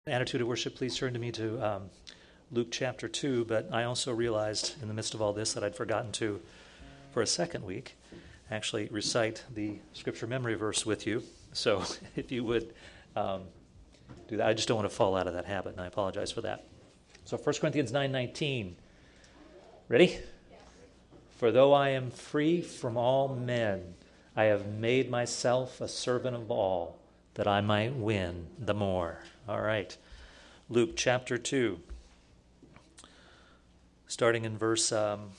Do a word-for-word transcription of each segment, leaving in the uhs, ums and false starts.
Attitude of worship, please turn to me to um, Luke chapter two, but I also realized in the midst of all this that I'd forgotten to, for a second week, actually recite the scripture memory verse with you. So if you would um, do that, I just don't want to fall out of that habit, and I apologize for that. So First Corinthians nine nineteen. Ready? For though I am free from all men, I have made myself a servant of all, that I might win the more. All right. Luke chapter two, starting in verse um,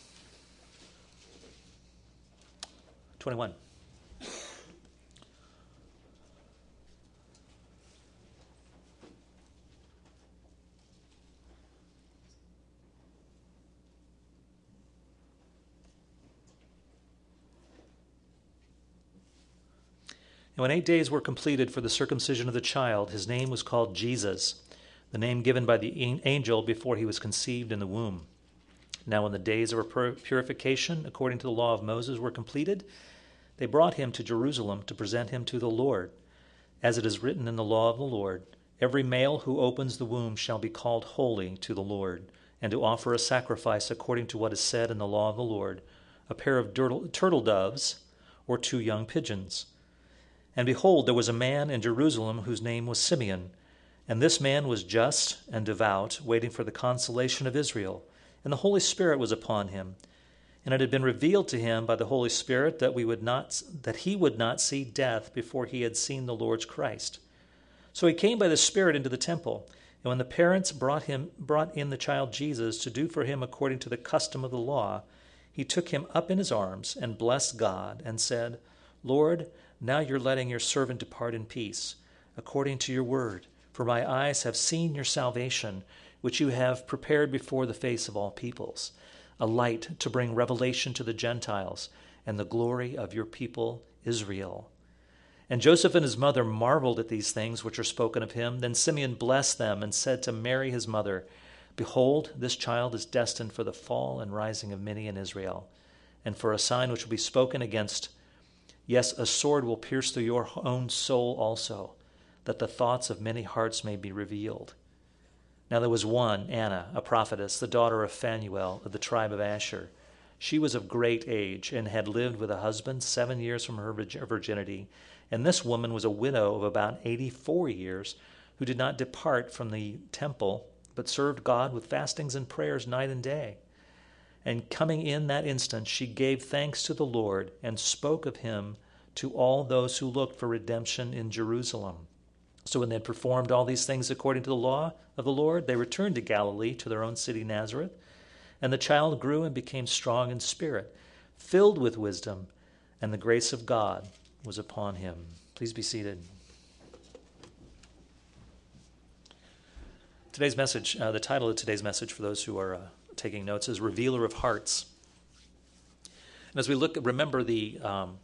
twenty-one. And when eight days were completed for the circumcision of the child, his name was called Jesus, the name given by the angel before he was conceived in the womb. Now when the days of purification, according to the law of Moses, were completed, they brought him to Jerusalem to present him to the Lord. As it is written in the law of the Lord, every male who opens the womb shall be called holy to the Lord, and to offer a sacrifice according to what is said in the law of the Lord, a pair of turtle doves or two young pigeons. And behold, there was a man in Jerusalem whose name was Simeon. And this man was just and devout, waiting for the consolation of Israel. And the Holy Spirit was upon him. And it had been revealed to him by the Holy Spirit that we would not, that he would not see death before he had seen the Lord's Christ. So he came by the Spirit into the temple. And when the parents brought him, brought in the child Jesus to do for him according to the custom of the law, he took him up in his arms and blessed God and said, Lord, now you're letting your servant depart in peace, according to your word. For my eyes have seen your salvation, which you have prepared before the face of all peoples, a light to bring revelation to the Gentiles and the glory of your people Israel. And Joseph and his mother marveled at these things which are spoken of him. Then Simeon blessed them and said to Mary his mother, Behold, this child is destined for the fall and rising of many in Israel, and for a sign which will be spoken against. Yes, a sword will pierce through your own soul also, that the thoughts of many hearts may be revealed. Now there was one, Anna, a prophetess, the daughter of Phanuel of the tribe of Asher. She was of great age and had lived with a husband seven years from her virginity. And this woman was a widow of about eighty-four years, who did not depart from the temple, but served God with fastings and prayers night and day. And coming in that instant, she gave thanks to the Lord and spoke of him to all those who looked for redemption in Jerusalem. So when they had performed all these things according to the law of the Lord, they returned to Galilee, to their own city Nazareth. And the child grew and became strong in spirit, filled with wisdom, and the grace of God was upon him. Please be seated. Today's message, uh, the title of today's message for those who are uh, taking notes is Revealer of Hearts. And as we look, remember the um,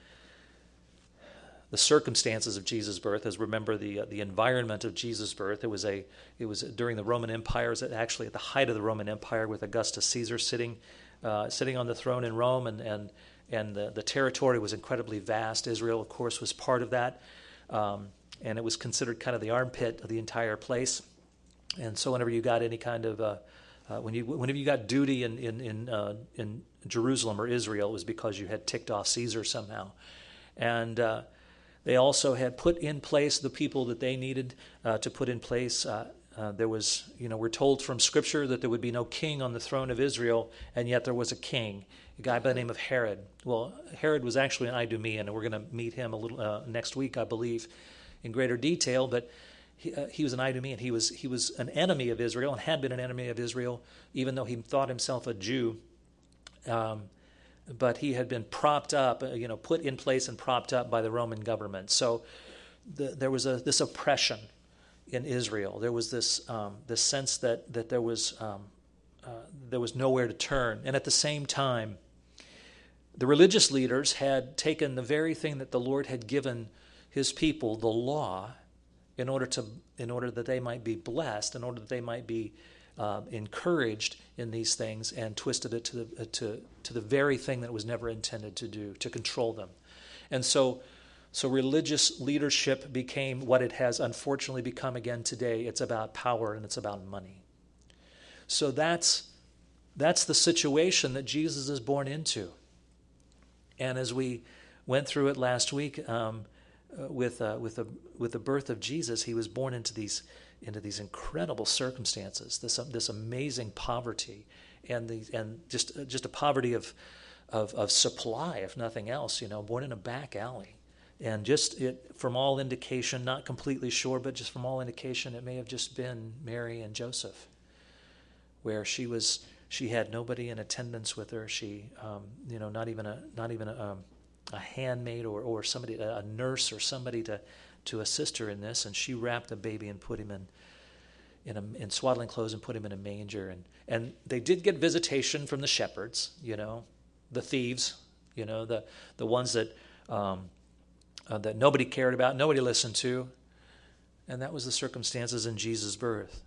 the circumstances of Jesus' birth, as remember the uh, the environment of Jesus' birth. It was a it was during the Roman Empire. It was actually at the height of the Roman Empire, with Augustus Caesar sitting uh, sitting on the throne in Rome, and and and the, the territory was incredibly vast. Israel, of course, was part of that, um, and it was considered kind of the armpit of the entire place. And so, whenever you got any kind of uh, uh, when you whenever you got duty in in in, uh, in Jerusalem or Israel, it was because you had ticked off Caesar somehow, and uh, they also had put in place the people that they needed uh, to put in place. Uh, uh, there was, you know, we're told from Scripture that there would be no king on the throne of Israel, and yet there was a king, a guy by the name of Herod. Well, Herod was actually an Idumean, and we're going to meet him a little uh, next week, I believe, in greater detail. But he, uh, he was an Idumean. He was he was an enemy of Israel and had been an enemy of Israel, even though he thought himself a Jew. Um, but he had been propped up, you know, put in place and propped up by the Roman government. So the, there was a, this oppression in Israel. There was this um, this sense that that there was um, uh, there was nowhere to turn. And at the same time, the religious leaders had taken the very thing that the Lord had given his people, the law, in order to in order that they might be blessed, in order that they might be Uh, encouraged in these things, and twisted it to the uh, to to the very thing that it was never intended to do, to control them. And so So religious leadership became what it has unfortunately become again today. It's about power and it's about money. So that's that's the situation that Jesus is born into. And as we went through it last week, um, uh, with uh, with the with the birth of Jesus, he was born into these into these incredible circumstances, this uh, this amazing poverty, and the and just uh, just a poverty of, of of supply, if nothing else. You know, born in a back alley, and just it from all indication, not completely sure, but just from all indication, it may have just been Mary and Joseph, where she was she had nobody in attendance with her. She um, you know not even a not even a um, a handmaid or, or somebody, a nurse or somebody to, to assist her in this, and she wrapped the baby and put him in in, a, in swaddling clothes and put him in a manger. And, and they did get visitation from the shepherds, you know, the thieves, you know, the the ones that um, uh, that nobody cared about, nobody listened to, and that was the circumstances in Jesus' birth.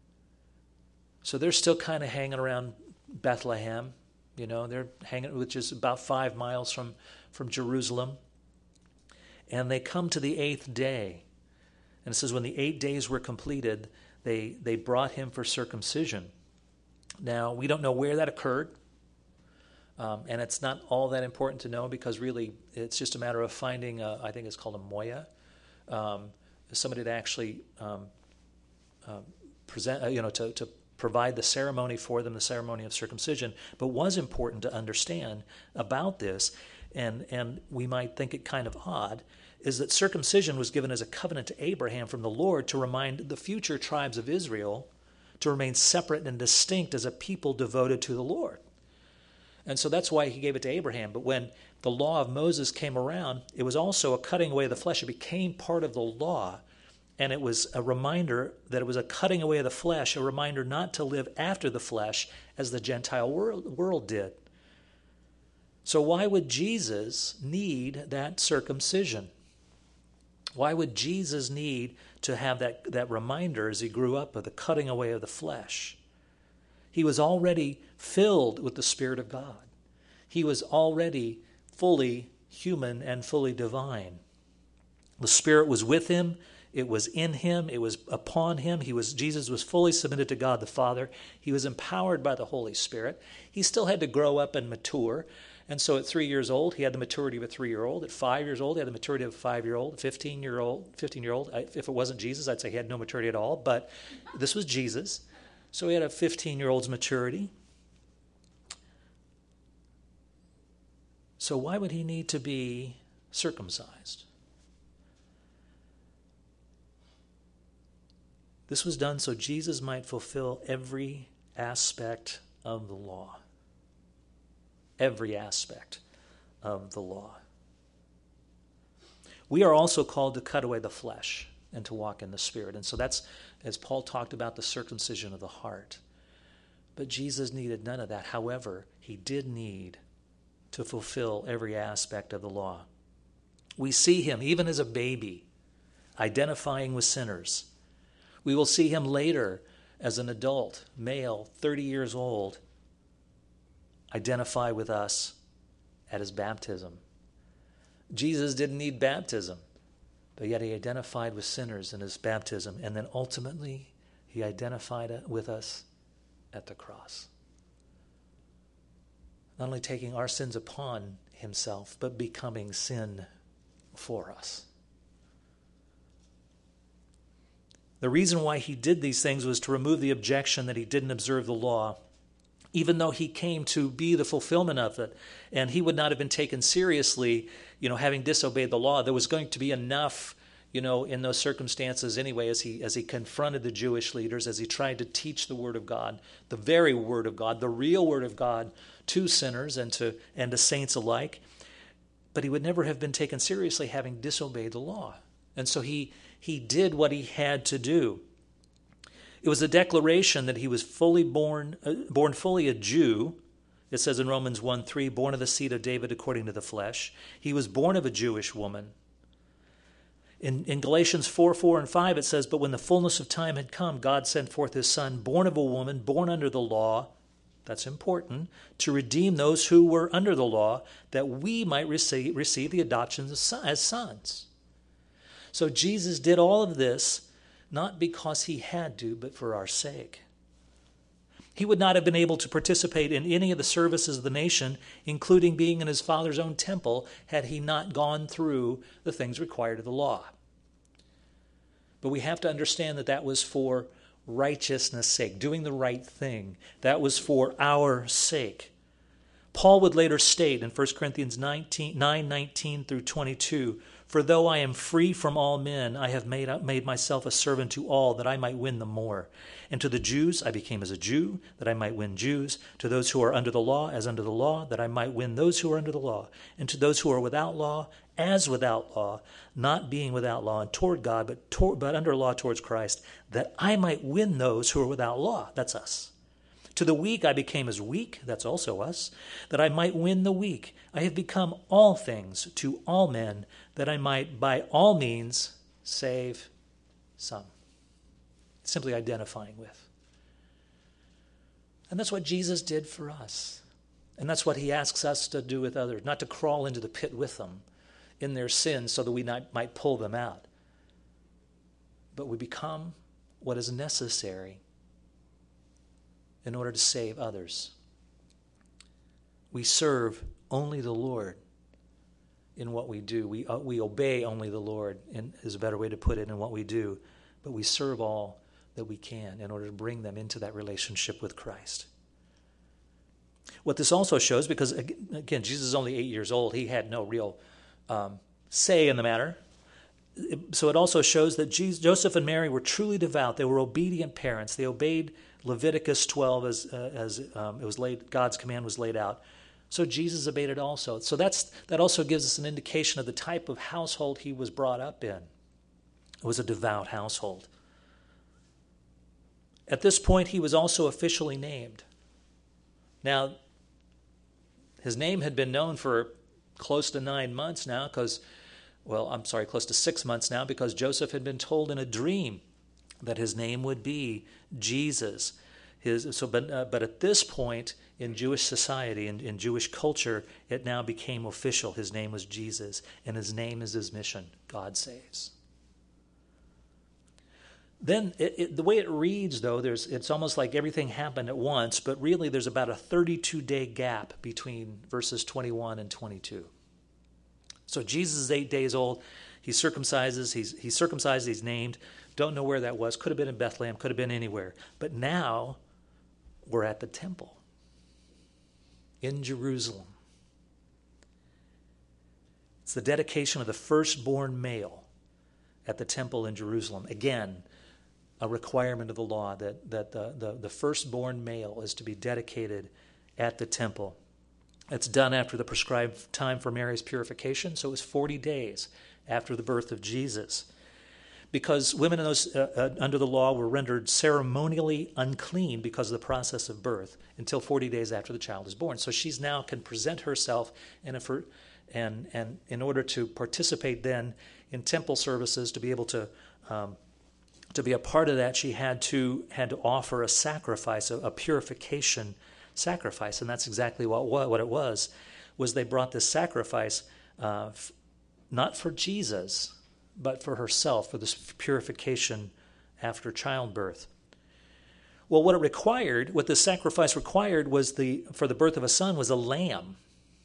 So they're still kind of hanging around Bethlehem. You know, they're hanging, which is about five miles from, from Jerusalem. And they come to the eighth day. And it says when the eight days were completed, they, they brought him for circumcision. Now, we don't know where that occurred. Um, and it's not all that important to know because really it's just a matter of finding, a, I think it's called a moya, um, somebody to actually um, uh, present, uh, you know, to, to provide the ceremony for them, the ceremony of circumcision. But what's important to understand about this, and, and we might think it kind of odd, is that circumcision was given as a covenant to Abraham from the Lord to remind the future tribes of Israel to remain separate and distinct as a people devoted to the Lord. And so that's why he gave it to Abraham. But when the law of Moses came around, it was also a cutting away of the flesh. It became part of the law. And it was a reminder that it was a cutting away of the flesh, a reminder not to live after the flesh as the Gentile world, world did. So why would Jesus need that circumcision? Why would Jesus need to have that, that reminder as he grew up of the cutting away of the flesh? He was already filled with the Spirit of God. He was already fully human and fully divine. The Spirit was with him. It was in him. It was upon him. He was Jesus was fully submitted to God the Father. He was empowered by the Holy Spirit. He still had to grow up and mature. And so at three years old, he had the maturity of a three-year-old. At five years old, he had the maturity of a five-year-old. fifteen-year-old, fifteen-year-old. If it wasn't Jesus, I'd say he had no maturity at all. But this was Jesus. So he had a fifteen-year-old's maturity. So why would he need to be circumcised? This was done so Jesus might fulfill every aspect of the law. Every aspect of the law. We are also called to cut away the flesh and to walk in the Spirit. And so that's, as Paul talked about, the circumcision of the heart. But Jesus needed none of that. However, he did need to fulfill every aspect of the law. We see him, even as a baby, identifying with sinners. We will see him later as an adult, male, thirty years old, identify with us at his baptism. Jesus didn't need baptism, but yet he identified with sinners in his baptism, and then ultimately he identified with us at the cross. Not only taking our sins upon himself, but becoming sin for us. The reason why he did these things was to remove the objection that he didn't observe the law, even though he came to be the fulfillment of it. And he would not have been taken seriously, you know, having disobeyed the law. There was going to be enough, you know, in those circumstances anyway, as he as he confronted the Jewish leaders, as he tried to teach the Word of God, the very Word of God, the real Word of God to sinners and to and to saints alike. But he would never have been taken seriously having disobeyed the law. And so he He did what he had to do. It was a declaration that he was fully born, uh, born fully a Jew. It says in Romans one three, born of the seed of David according to the flesh. He was born of a Jewish woman. In, in Galatians four, four and five, it says, but when the fullness of time had come, God sent forth his son, born of a woman, born under the law, that's important, to redeem those who were under the law, that we might receive, receive the adoption as sons. So Jesus did all of this not because he had to, but for our sake. He would not have been able to participate in any of the services of the nation, including being in his Father's own temple, had he not gone through the things required of the law. But we have to understand that that was for righteousness' sake, doing the right thing. That was for our sake. Paul would later state in First Corinthians nine, nineteen through twenty-two, "For though I am free from all men, I have made, made myself a servant to all, that I might win the more. And to the Jews I became as a Jew, that I might win Jews. To those who are under the law, as under the law, that I might win those who are under the law. And to those who are without law, as without law, not being without law and toward God, but, toward, but under law towards Christ, that I might win those who are without law." That's us. "To the weak I became as weak," that's also us, "that I might win the weak. I have become all things to all men, that I might by all means save some." Simply identifying with. And that's what Jesus did for us. And that's what he asks us to do with others, not to crawl into the pit with them in their sins so that we not, might pull them out. But we become what is necessary in order to save others. We serve only the Lord in what we do. We, uh, we obey only the Lord, in, is a better way to put it, in what we do. But we serve all that we can in order to bring them into that relationship with Christ. What this also shows, because again, Jesus is only eight years old, he had no real um, say in the matter. So it also shows that Jesus, Joseph and Mary were truly devout. They were obedient parents. They obeyed Leviticus twelve as uh, as um, it was laid. God's command was laid out. So Jesus obeyed it also. So that's that also gives us an indication of the type of household he was brought up in. It was a devout household. At this point, he was also officially named. Now, his name had been known for close to nine months now, because, well, I'm sorry, close to six months now, because Joseph had been told in a dream that his name would be Jesus. His, so, but, uh, but at this point in Jewish society, in, in Jewish culture, it now became official. His name was Jesus, and his name is his mission: God saves. Then it, it, the way it reads, though, there's it's almost like everything happened at once, but really there's about a thirty-two day gap between verses twenty-one and twenty-two. So Jesus is eight days old. He circumcises. He's he's circumcised. He's named. Don't know where that was. Could have been in Bethlehem. Could have been anywhere. But now we're at the temple in Jerusalem. It's the dedication of the firstborn male at the temple in Jerusalem. Again, a requirement of the law that, that the, the, the firstborn male is to be dedicated at the temple. It's done after the prescribed time for Mary's purification, so it was forty days after the birth of Jesus. Because women in those, uh, uh, under the law were rendered ceremonially unclean because of the process of birth until forty days after the child is born. So she's now can present herself in a, for, and, and in order to participate then in temple services, to be able to um, to be a part of that, she had to had to offer a sacrifice, a, a purification sacrifice, and that's exactly what what it was. Was they brought this sacrifice uh, f- not for Jesus, but for herself, for this purification after childbirth. Well, what it required, what the sacrifice required, was the for the birth of a son was a lamb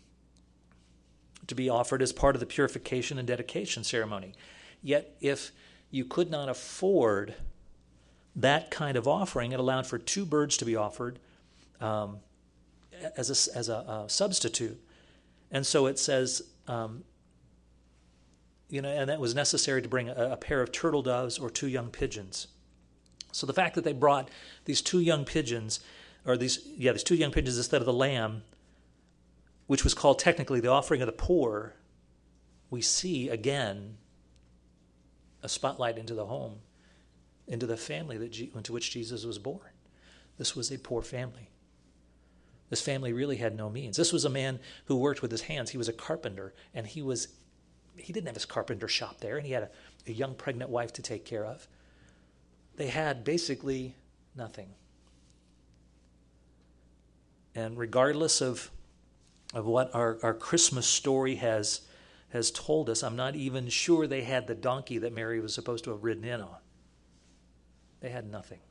to be offered as part of the purification and dedication ceremony. Yet, if you could not afford that kind of offering, it allowed for two birds to be offered um, as a, as a, a substitute. And so it says, um, you know, and that was necessary to bring a, a pair of turtle doves or two young pigeons. So the fact that they brought these two young pigeons, or these, yeah, these two young pigeons instead of the lamb, which was called technically the offering of the poor, we see again a spotlight into the home, into the family that G- into which Jesus was born. This was a poor family. This family really had no means. This was a man who worked with his hands. He was a carpenter, and he was he didn't have his carpenter shop there, and he had a, a young pregnant wife to take care of. They had basically nothing. And regardless of of what our, our Christmas story has has told us, I'm not even sure they had the donkey that Mary was supposed to have ridden in on. They had nothing.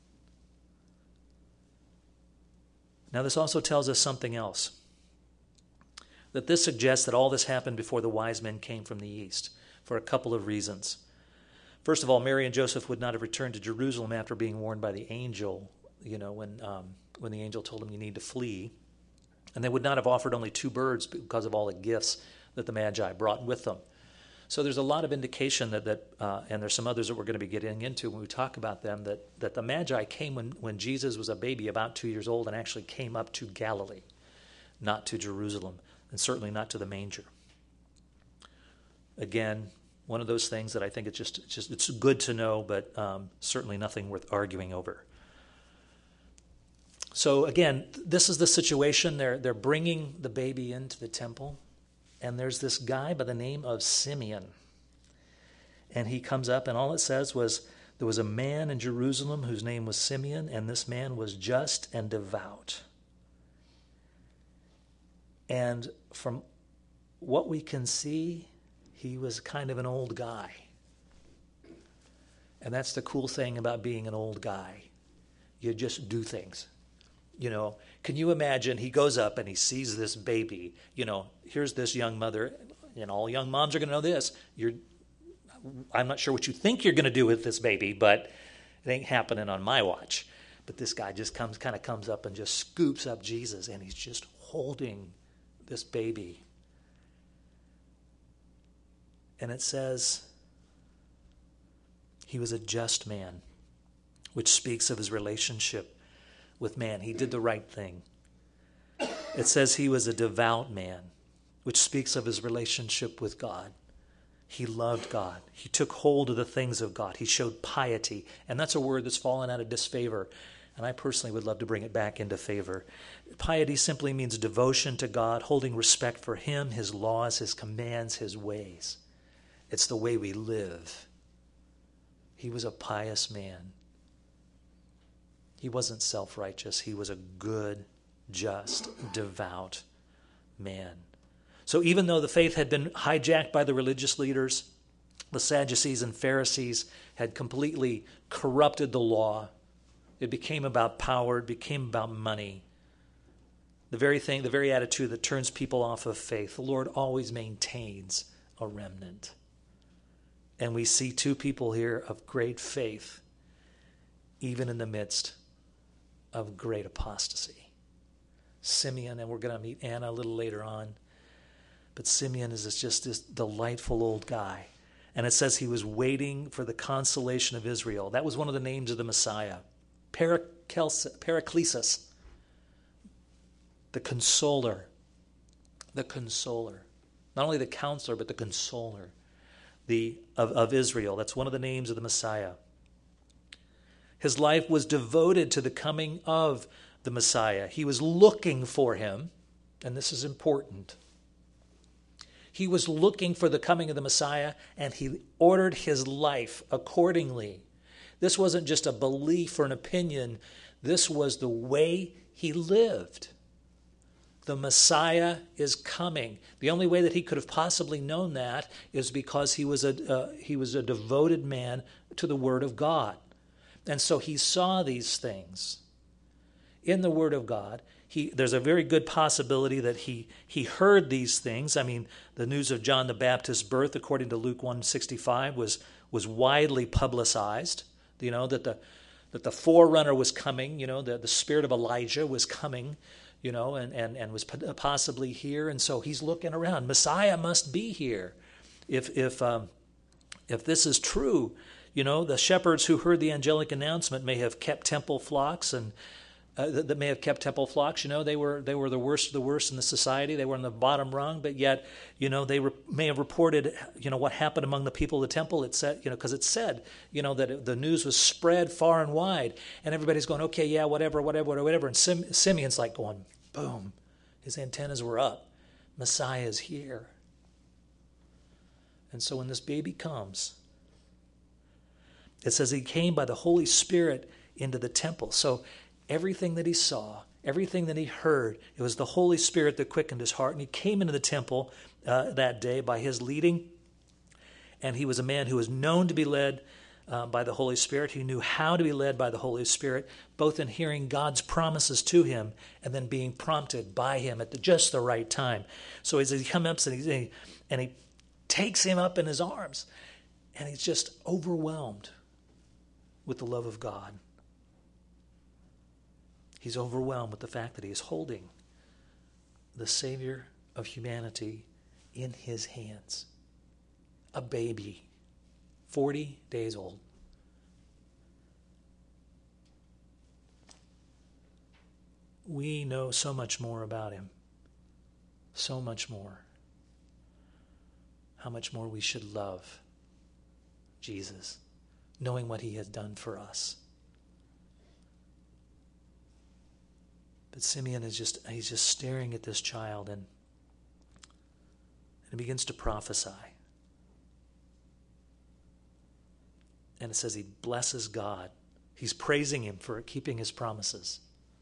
Now, this also tells us something else. That this suggests that all this happened before the wise men came from the east, for a couple of reasons. First of all, Mary and Joseph would not have returned to Jerusalem after being warned by the angel, you know, when um, when the angel told them you need to flee. And they would not have offered only two birds because of all the gifts that the Magi brought with them. So there's a lot of indication that, that uh, and there's some others that we're going to be getting into when we talk about them, that, that the Magi came when, when Jesus was a baby, about two years old, and actually came up to Galilee, not to Jerusalem, and certainly not to the manger. Again, one of those things that I think it's just, it's just it's good to know, but um, certainly nothing worth arguing over. So again, this is the situation. They're they're bringing the baby into the temple, and there's this guy by the name of Simeon. And he comes up, and all it says was, there was a man in Jerusalem whose name was Simeon, and this man was just and devout. And from what we can see, he was kind of an old guy. And that's the cool thing about being an old guy. You just do things. You know, can you imagine, he goes up and he sees this baby, you know, here's this young mother, and all young moms are going to know this. You're, I'm not sure what you think you're going to do with this baby, but it ain't happening on my watch. But this guy just comes, kind of comes up and just scoops up Jesus, and he's just holding this baby. And it says, he was a just man, which speaks of his relationship with man. He did the right thing. It says he was a devout man, which speaks of his relationship with God. He loved God. He took hold of the things of God. He showed piety. And that's a word that's fallen out of disfavor. And I personally would love to bring it back into favor. Piety simply means devotion to God, holding respect for him, his laws, his commands, his ways. It's the way we live. He was a pious man. He wasn't self-righteous. He was a good, just, devout man. So even though the faith had been hijacked by the religious leaders, the Sadducees and Pharisees had completely corrupted the law. It became about power. It became about money. The very thing, the very attitude that turns people off of faith. The Lord always maintains a remnant. And we see two people here of great faith, even in the midst of great apostasy. Simeon, and we're going to meet Anna a little later on, but Simeon is just this delightful old guy. And it says he was waiting for the consolation of Israel. That was one of the names of the Messiah. Paraclesis, the consoler. The consoler. Not only the counselor, but the consoler the, of, of Israel. That's one of the names of the Messiah. His life was devoted to the coming of the Messiah. He was looking for him, and this is important. He was looking for the coming of the Messiah, and he ordered his life accordingly. This wasn't just a belief or an opinion. This was the way he lived. The Messiah is coming. The only way that he could have possibly known that is because he was a uh, he was a devoted man to the Word of God. And so he saw these things in the Word of God. He, there's a very good possibility that he he heard these things. I mean, the news of John the Baptist's birth, according to Luke one sixty-five, was was widely publicized. You know, that the that the forerunner was coming, you know, the, the spirit of Elijah was coming, you know, and, and, and was possibly here. And so he's looking around. Messiah must be here. If if um, if this is true, you know, the shepherds who heard the angelic announcement may have kept temple flocks and uh, that, that may have kept temple flocks. You know, they were they were the worst of the worst in the society. They were on the bottom rung, but yet, you know, they re- may have reported, you know, what happened among the people of the temple. It said, you know, because it said, you know, that it, the news was spread far and wide, and everybody's going, okay, yeah, whatever, whatever, whatever. And Sim- Simeon's like going, boom, his antennas were up. Messiah is here. And so when this baby comes, it says he came by the Holy Spirit into the temple. So everything that he saw, Everything that he heard, it was the Holy Spirit that quickened his heart. And he came into the temple uh, that day by his leading. And he was a man who was known to be led uh, by the Holy Spirit. He knew how to be led by the Holy Spirit, both in hearing God's promises to him and then being prompted by him at the, just the right time. So as he comes up and he, and he takes him up in his arms, and he's just overwhelmed with the love of God. He's overwhelmed with the fact that he is holding the Savior of humanity in his hands. A baby, forty days old. We know so much more about him. So much more. How much more we should love Jesus, knowing what he has done for us. But Simeon is just, he's just staring at this child, and, and he begins to prophesy. And it says he blesses God. He's praising him for keeping his promises.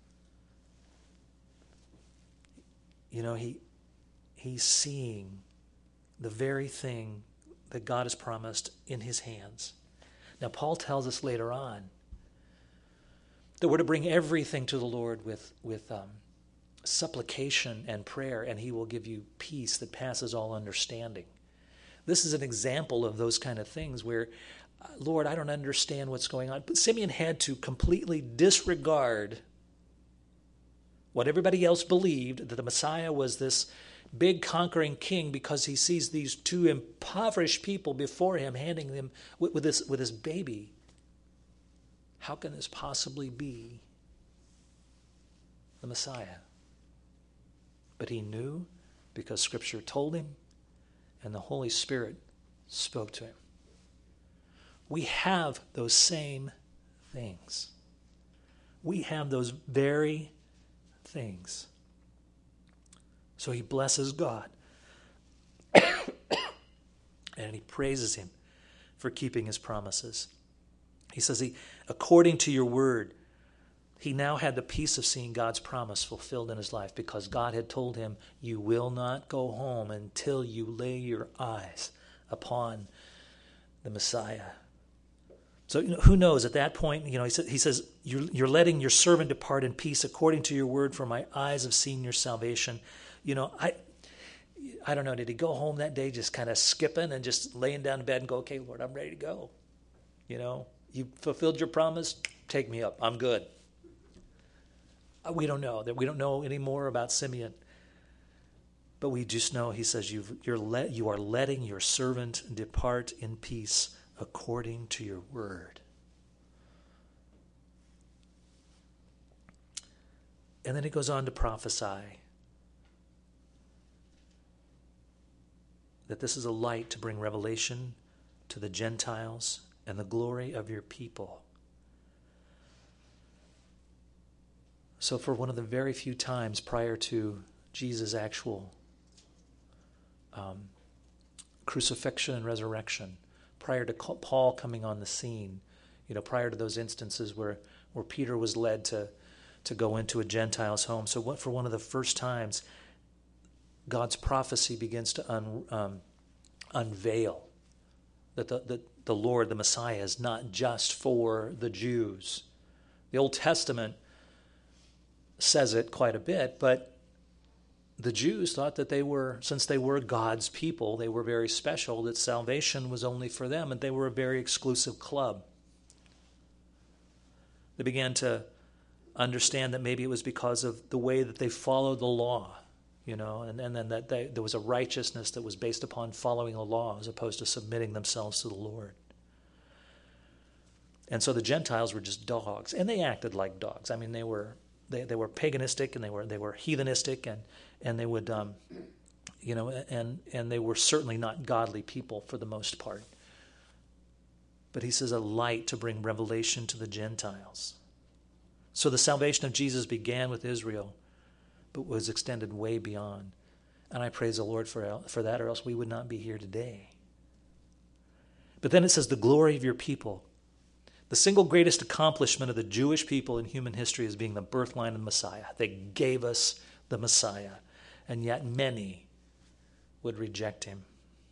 You know, he he's seeing the very thing that God has promised in his hands. Now, Paul tells us later on that we're to bring everything to the Lord with, with um, supplication and prayer, and he will give you peace that passes all understanding. This is an example of those kind of things where, uh, Lord, I don't understand what's going on. But Simeon had to completely disregard what everybody else believed, that the Messiah was this big conquering king, because he sees these two impoverished people before him, handing them with, with this with this baby. How can this possibly be the Messiah? But he knew, because Scripture told him, and the Holy Spirit spoke to him. We have those same things. We have those very things. So he blesses God. And he praises him for keeping his promises. He says, he, according to your word, he now had the peace of seeing God's promise fulfilled in his life, because God had told him, you will not go home until you lay your eyes upon the Messiah. So, you know, who knows, at that point, you know, he, sa- he says, you're, you're letting your servant depart in peace according to your word, for my eyes have seen your salvation. You know, I I don't know, did he go home that day just kind of skipping and just laying down in bed and go, okay, Lord, I'm ready to go. You know, you fulfilled your promise, take me up, I'm good. We don't know. That we don't know any more about Simeon. But we just know, he says, you've, you're let, you are letting your servant depart in peace according to your word. And then he goes on to prophesy that this is a light to bring revelation to the Gentiles and the glory of your people. So for one of the very few times prior to Jesus' actual um, crucifixion and resurrection, prior to Paul coming on the scene, you know, prior to those instances where, where Peter was led to, to go into a Gentile's home. So what, for one of the first times, God's prophecy begins to un, um, unveil that the, the, the Lord, the Messiah, is not just for the Jews. The Old Testament says it quite a bit, but the Jews thought that they were, since they were God's people, they were very special, that salvation was only for them, and they were a very exclusive club. They began to understand that maybe it was because of the way that they followed the law, you know, and, and then that they, there was a righteousness that was based upon following the law as opposed to submitting themselves to the Lord. And so the Gentiles were just dogs, and they acted like dogs. I mean, they were they, they were paganistic, and they were they were heathenistic, and and they would, um, you know, and and they were certainly not godly people for the most part. But he says a light to bring revelation to the Gentiles. So the salvation of Jesus began with Israel, but was extended way beyond. And I praise the Lord for, for that, or else we would not be here today. But then it says the glory of your people. The single greatest accomplishment of the Jewish people in human history is being the birthline of the Messiah. They gave us the Messiah, and yet many would reject him.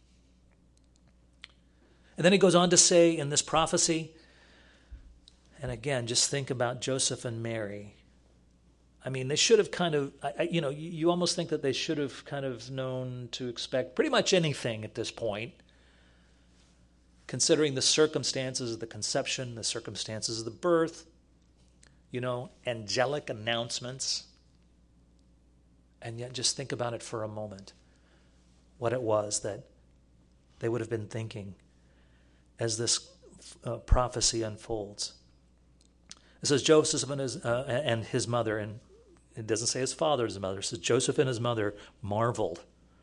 And then he goes on to say in this prophecy, and again, just think about Joseph and Mary. I mean, they should have kind of, you know, you almost think that they should have kind of known to expect pretty much anything at this point, considering the circumstances of the conception, the circumstances of the birth, you know, angelic announcements. And yet just think about it for a moment, what it was that they would have been thinking as this uh, prophecy unfolds. It says Joseph and his, uh, and his mother, and it doesn't say his father, his mother. It says Joseph and his mother marveled.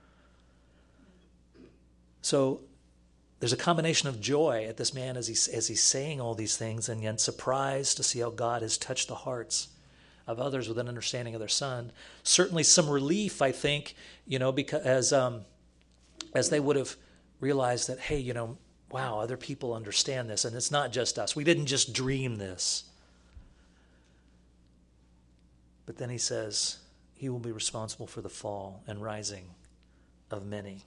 So there's a combination of joy at this man as, he, as he's saying all these things, and yet surprise to see how God has touched the hearts of others with an understanding of their son. Certainly some relief, I think, you know, because as, um, as they would have realized that, hey, you know, wow, other people understand this, and it's not just us. We didn't just dream this. But then he says, he will be responsible for the fall and rising of many.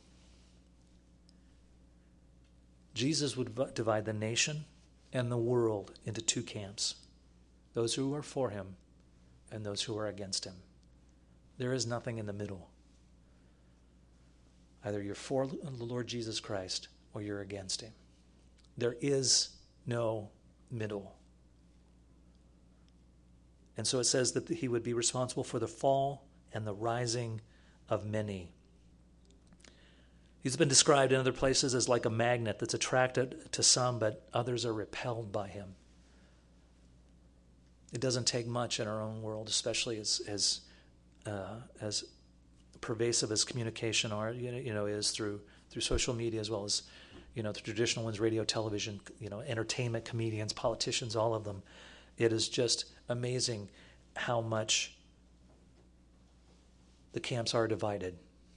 Jesus would divide the nation and the world into two camps, those who are for him and those who are against him. There is nothing in the middle. Either you're for the Lord Jesus Christ or you're against him. There is no middle. And so it says that he would be responsible for the fall and the rising of many. He's been described in other places as like a magnet that's attracted to some, but others are repelled by him. It doesn't take much in our own world, especially as as uh, as pervasive as communication are, you know, is through through social media, as well as, you know, the traditional ones, radio, television, you know, entertainment, comedians, politicians, all of them. It is just amazing how much the camps are divided.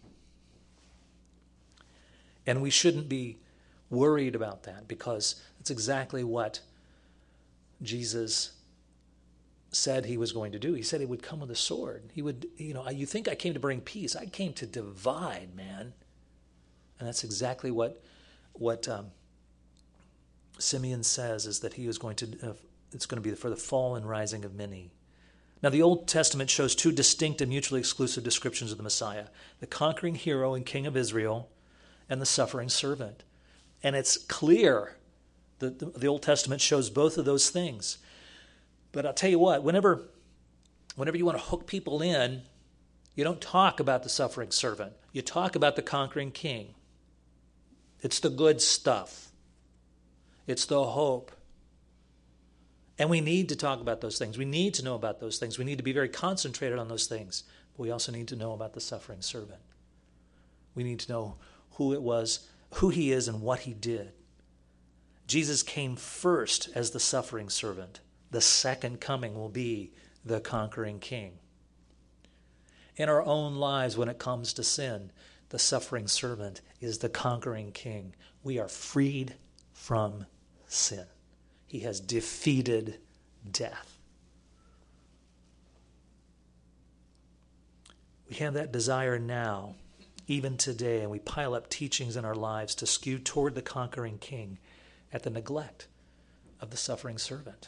And we shouldn't be worried about that, because it's exactly what Jesus said he was going to do. He said he would come with a sword. He would, you know, you think I came to bring peace. I came to divide, man. And that's exactly what what um, Simeon says, is that he is going to, uh, it's going to be for the fall and rising of many. Now, the Old Testament shows two distinct and mutually exclusive descriptions of the Messiah: the conquering hero and king of Israel, and the suffering servant. And it's clear that the, the Old Testament shows both of those things. But I'll tell you what, whenever, whenever you want to hook people in, you don't talk about the suffering servant. You talk about the conquering king. It's the good stuff. It's the hope. And we need to talk about those things. We need to know about those things. We need to be very concentrated on those things. But we also need to know about the suffering servant. We need to know who it was, who he is, and what he did. Jesus came first as the suffering servant. The second coming will be the conquering king. In our own lives, when it comes to sin, the suffering servant is the conquering king. We are freed from sin. He has defeated death. We have that desire now, even today, and we pile up teachings in our lives to skew toward the conquering king at the neglect of the suffering servant.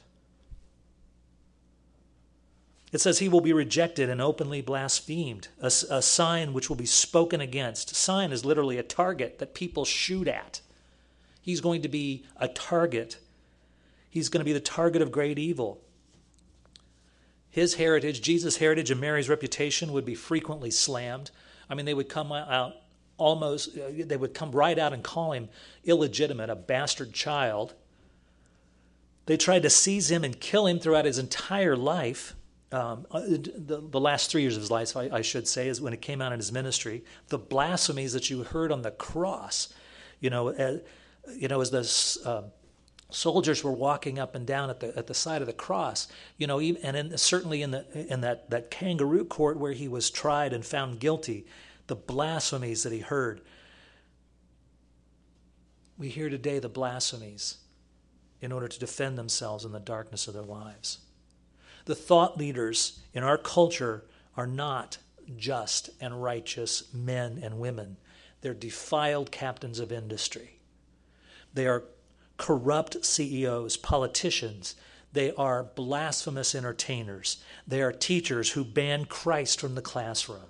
It says he will be rejected and openly blasphemed, a, a sign which will be spoken against. A sign is literally a target that people shoot at. He's going to be a target. He's going to be the target of great evil. His heritage, Jesus' heritage and Mary's reputation would be frequently slammed. I mean, they would come out almost, they would come right out and call him illegitimate, a bastard child. They tried to seize him and kill him throughout his entire life. Um, the, the last three years of his life, I, I should say, is when it came out in his ministry. The blasphemies that you heard on the cross, you know, as, you know, as the uh, soldiers were walking up and down at the at the side of the cross, you know, even, and in, certainly in the in that, that kangaroo court where he was tried and found guilty, the blasphemies that he heard. We hear today the blasphemies in order to defend themselves in the darkness of their lives. The thought leaders in our culture are not just and righteous men and women. They're defiled captains of industry. They are corrupt C E Os, politicians. They are blasphemous entertainers. They are teachers who ban Christ from the classroom.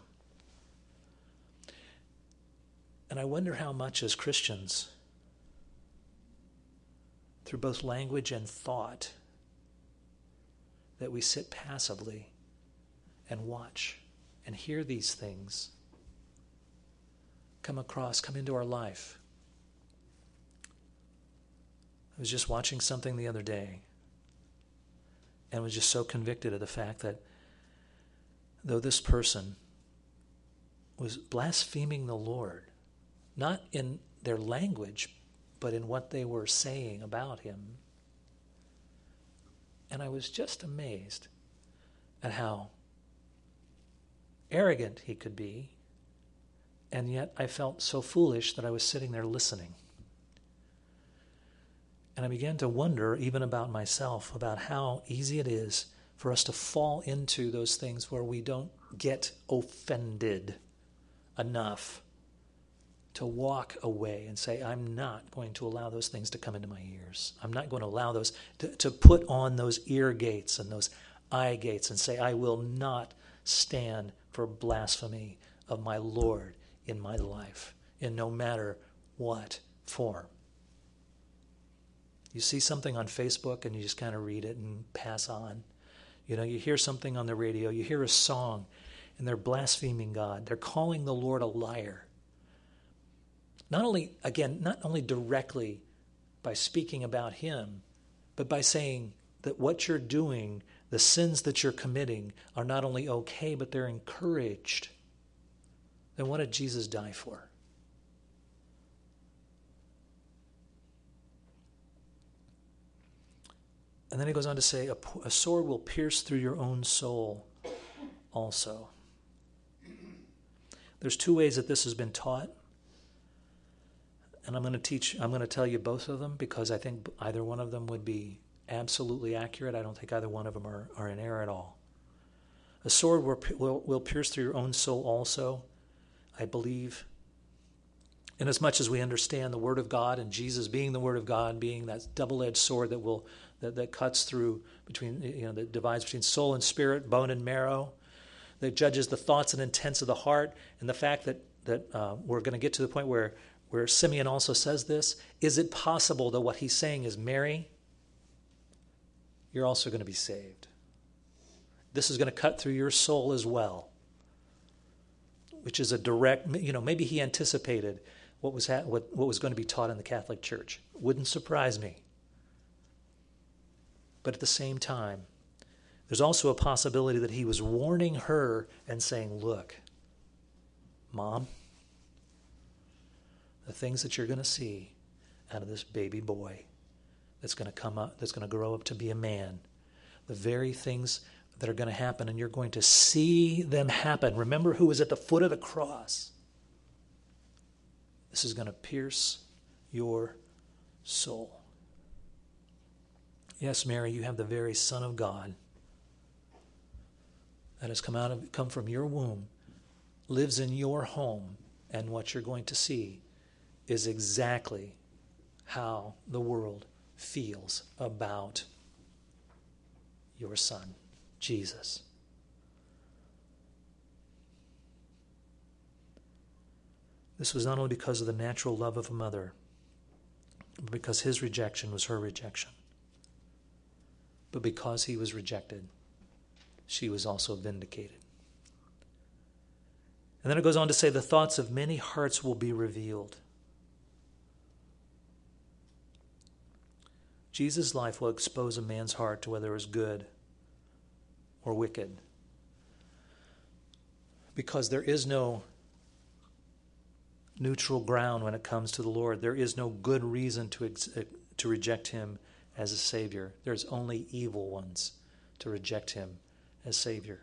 And I wonder how much as Christians, through both language and thought, that we sit passively and watch and hear these things come across, come into our life. I was just watching something the other day and was just so convicted of the fact that though this person was blaspheming the Lord, not in their language, but in what they were saying about him. And I was just amazed at how arrogant he could be, and yet I felt so foolish that I was sitting there listening. And I began to wonder even about myself, about how easy it is for us to fall into those things where we don't get offended enough to walk away and say, I'm not going to allow those things to come into my ears. I'm not going to allow those, to, to put on those ear gates and those eye gates and say, I will not stand for blasphemy of my Lord in my life, in no matter what form. You see something on Facebook and you just kind of read it and pass on. You know, you hear something on the radio, you hear a song, and they're blaspheming God. They're calling the Lord a liar. Not only, again, not only directly by speaking about him, but by saying that what you're doing, the sins that you're committing, are not only okay, but they're encouraged. Then what did Jesus die for? And then he goes on to say, a, a sword will pierce through your own soul also. There's two ways that this has been taught. And I'm going to teach, I'm going to tell you both of them because I think either one of them would be absolutely accurate. I don't think either one of them are, are in error at all. A sword will, will, will pierce through your own soul also, I believe. Inasmuch as we understand the Word of God and Jesus being the Word of God, being that double-edged sword that will that, that cuts through between, you know, that divides between soul and spirit, bone and marrow, that judges the thoughts and intents of the heart, and the fact that that uh, we're going to get to the point where where Simeon also says this, is it possible that what he's saying is, Mary, you're also going to be saved. This is going to cut through your soul as well, which is a direct, you know, maybe he anticipated what was ha- what, what was going to be taught in the Catholic Church. Wouldn't surprise me. But at the same time, there's also a possibility that he was warning her and saying, look, Mom, the things that you're going to see out of this baby boy that's going to come up, that's going to grow up to be a man, the very things that are going to happen, and you're going to see them happen. Remember who was at the foot of the cross. This is going to pierce your soul. Yes, Mary, you have the very Son of God that has come out of come from your womb, lives in your home, and what you're going to see is exactly how the world feels about your son, Jesus. This was not only because of the natural love of a mother, but because his rejection was her rejection. But because he was rejected, she was also vindicated. And then it goes on to say, the thoughts of many hearts will be revealed. Jesus' life will expose a man's heart to whether it is good or wicked. Because there is no neutral ground when it comes to the Lord. There is no good reason to ex- to reject him as a Savior. There's only evil ones to reject him as Savior.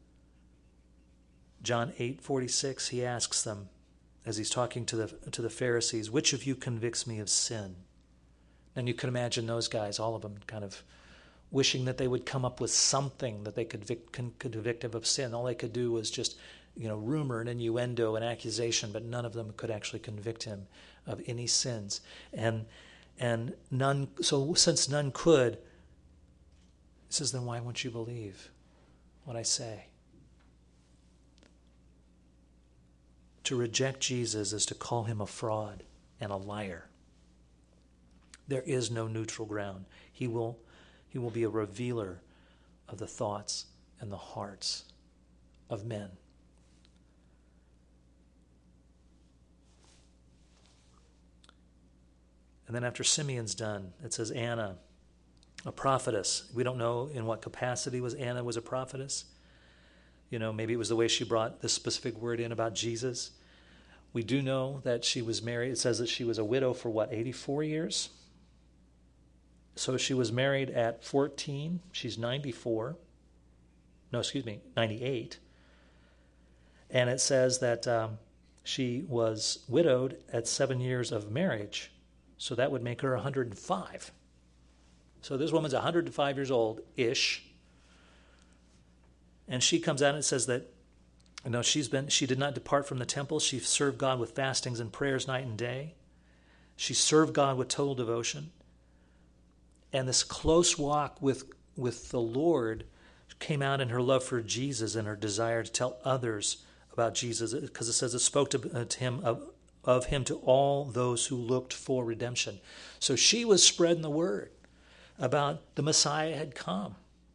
John eight forty-six, he asks them, as he's talking to the to the Pharisees, which of you convicts me of sin? And you could imagine those guys, all of them, kind of wishing that they would come up with something that they could vic- could convict him of sin. All they could do was just, you know, rumor and innuendo and accusation, but none of them could actually convict him of any sins. And and none. So since none could, he says, then why won't you believe what I say? To reject Jesus is to call him a fraud and a liar. There is no neutral ground. He will, he will be a revealer of the thoughts and the hearts of men. And then after Simeon's done, it says Anna, a prophetess. We don't know in what capacity was Anna was a prophetess. You know, maybe it was the way she brought this specific word in about Jesus. We do know that she was married. It says that she was a widow for what, eighty-four years? So she was married at fourteen. She's ninety-four. No, excuse me, ninety-eight. And it says that um, she was widowed at seven years of marriage. So that would make her one hundred five. So this woman's one hundred five years old-ish. And she comes out and says that, you know, she's been, she did not depart from the temple. She served God with fastings and prayers night and day. She served God with total devotion. And this close walk with, with the Lord came out in her love for Jesus and her desire to tell others about Jesus. Because it says it spoke to, uh, to him of, of him to all those who looked for redemption. So she was spreading the word about the Messiah had come.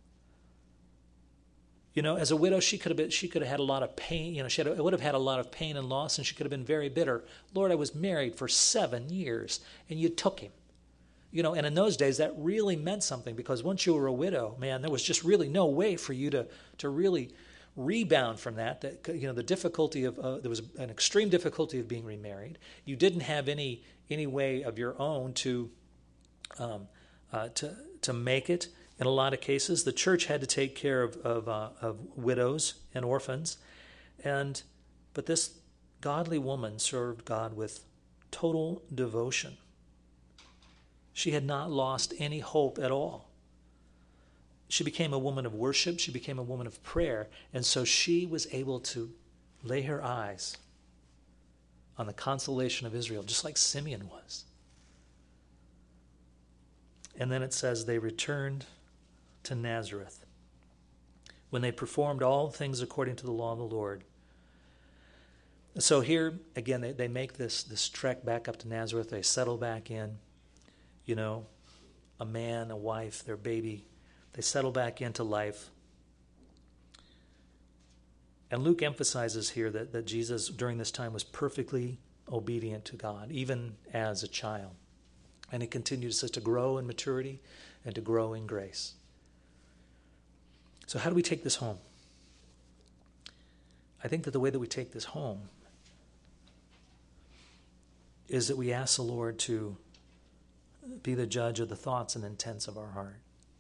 You know, as a widow, she could have been, she could have had a lot of pain. You know, she had, would have had a lot of pain and loss, and she could have been very bitter. Lord, I was married for seven years, and you took him. You know, and in those days, that really meant something, because once you were a widow, man, there was just really no way for you to to really rebound from that. That, you know, the difficulty of uh, there was an extreme difficulty of being remarried. You didn't have any any way of your own to um, uh, to to make it. In a lot of cases, the church had to take care of of, uh, of widows and orphans, and but this godly woman served God with total devotion. She had not lost any hope at all. She became a woman of worship. She became a woman of prayer, and so she was able to lay her eyes on the consolation of Israel, just like Simeon was. And then it says they returned to Nazareth, when they performed all things according to the law of the Lord. So here, again, they, they make this, this trek back up to Nazareth. They settle back in, you know, a man, a wife, their baby. They settle back into life. And Luke emphasizes here that, that Jesus, during this time, was perfectly obedient to God, even as a child. And he continues to grow in maturity and to grow in grace. So how do we take this home? I think that the way that we take this home is that we ask the Lord to be the judge of the thoughts and intents of our heart.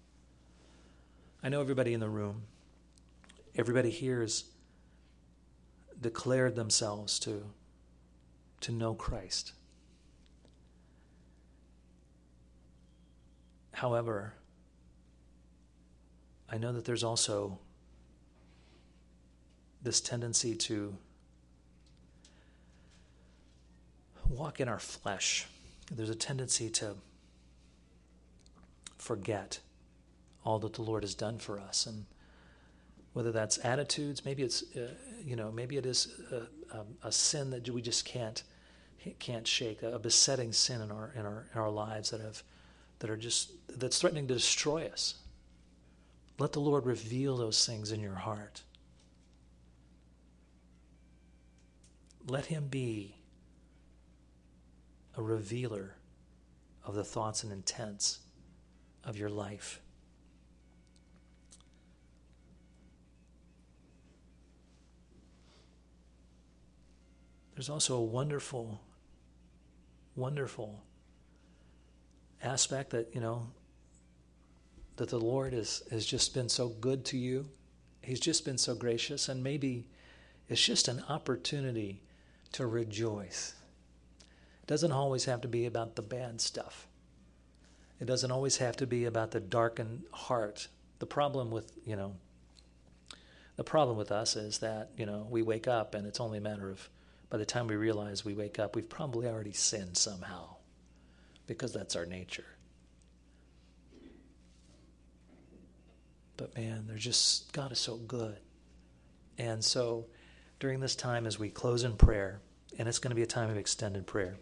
I know everybody in the room, everybody here has declared themselves to, to know Christ. However, I know that there's also this tendency to walk in our flesh. There's a tendency to forget all that the Lord has done for us, and whether that's attitudes, maybe it's uh, you know, maybe it is a, a, a sin that we just can't can't shake, a besetting sin in our in our in our lives that have that are just that's threatening to destroy us. Let the Lord reveal those things in your heart. Let him be a revealer of the thoughts and intents of your life. There's also a wonderful, wonderful aspect that, you know, that the Lord is, has just been so good to you. He's just been so gracious, and maybe it's just an opportunity to rejoice. It doesn't always have to be about the bad stuff. It doesn't always have to be about the darkened heart. The problem with, you know, the problem with us is that, you know, we wake up and it's only a matter of, by the time we realize we wake up, we've probably already sinned somehow, because that's our nature. But man, they're just, God is so good. And so during this time as we close in prayer, and it's going to be a time of extended prayer,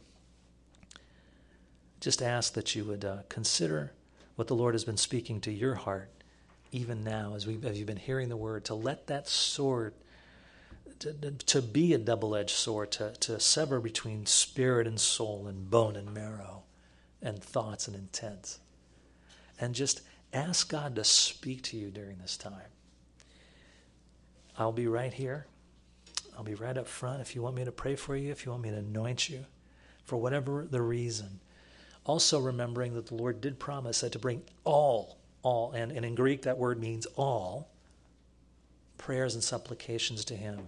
just ask that you would uh, consider what the Lord has been speaking to your heart, even now, as, we, as you've been hearing the word, to let that sword, to, to be a double-edged sword, to, to sever between spirit and soul and bone and marrow and thoughts and intents. And just ask God to speak to you during this time. I'll be right here. I'll be right up front if you want me to pray for you, if you want me to anoint you, for whatever the reason. Also remembering that the Lord did promise that to bring all, all, and, and in Greek that word means all, prayers and supplications to him.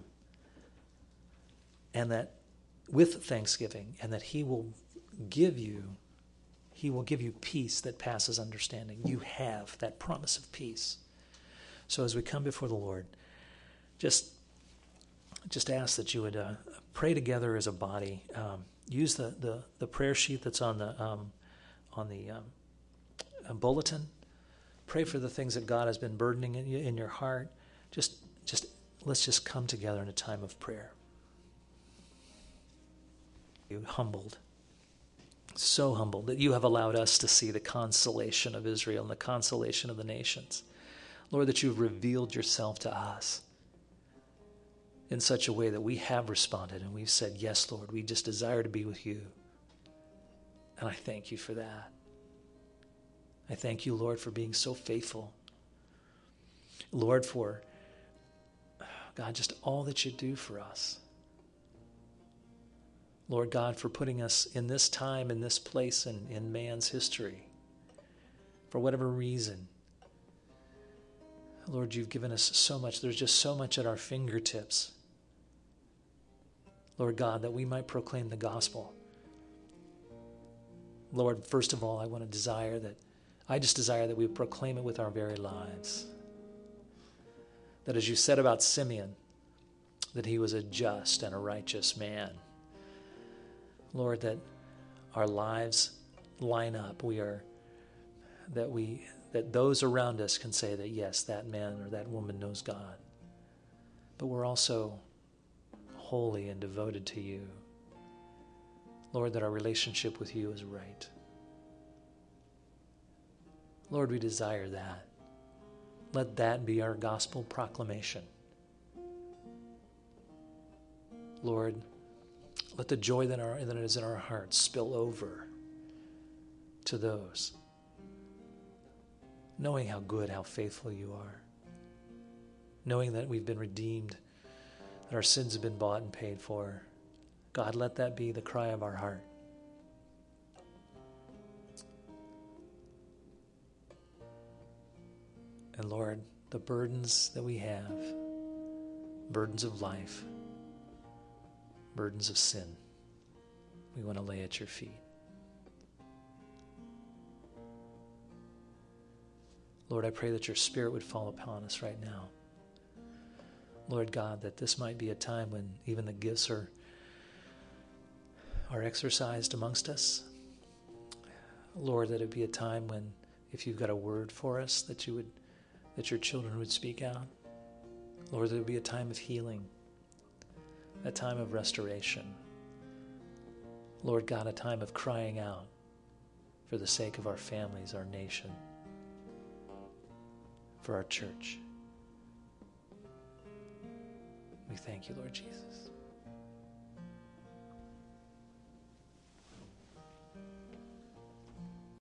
And that with thanksgiving, and that he will give you, he will give you peace that passes understanding. You have that promise of peace. So as we come before the Lord, just, just ask that you would uh, pray together as a body. Um, use the, the, the prayer sheet that's on the um, on the um, uh, bulletin. Pray for the things that God has been burdening in, you, in your heart. Just, just let's just come together in a time of prayer. You humbled, so humbled that you have allowed us to see the consolation of Israel and the consolation of the nations. Lord, that you've revealed yourself to us in such a way that we have responded and we've said, yes, Lord, we just desire to be with you. And I thank you for that. I thank you, Lord, for being so faithful. Lord, for, God, just all that you do for us. Lord God, for putting us in this time, in this place, in, in man's history, for whatever reason. Lord, you've given us so much. There's just so much at our fingertips. Lord God, that we might proclaim the gospel. Lord, first of all, I want to desire that, I just desire that we proclaim it with our very lives. That as you said about Simeon, that he was a just and a righteous man. Lord, that our lives line up. We are, that we, that those around us can say that, yes, that man or that woman knows God. But we're also holy and devoted to you. Lord, that our relationship with you is right. Lord, we desire that. Let that be our gospel proclamation. Lord, let the joy that, our, that is in our hearts spill over to those, knowing how good, how faithful you are, knowing that we've been redeemed, that our sins have been bought and paid for. God, let that be the cry of our heart. And Lord, the burdens that we have, burdens of life, burdens of sin, we want to lay at your feet. Lord, I pray that your Spirit would fall upon us right now. Lord God, that this might be a time when even the gifts are, are exercised amongst us. Lord, that it be a time when, if you've got a word for us, that you would, that your children would speak out. Lord, that it would be a time of healing, a time of restoration. Lord God, a time of crying out for the sake of our families, our nation, for our church. We thank you, Lord Jesus.